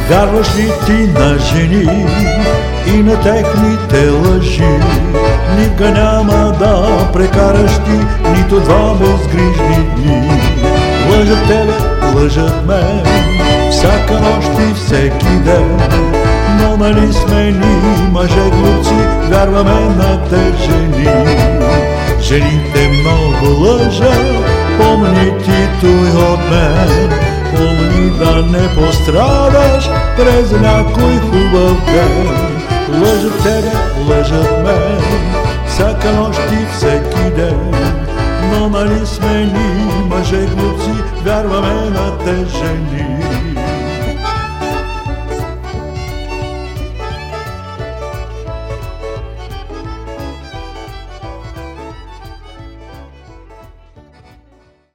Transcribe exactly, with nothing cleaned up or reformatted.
Вярваш ли ти на жени и на техните лъжи? Никога няма да прекараш ти нито два безгрижни дни. Лъжат тебе, лъжат мен, всяка нощ и всеки ден. Но нали сме ни мъже глупци, вярваме на те жени. Жените много лъжат, помни ти той от мен. Помни да не пострадаш през някой хубав ден. Лъжат тебе, лъжат мен, всяка нощ и всеки ден. Но нали сме ни мъже глупци, вярваме на те жени.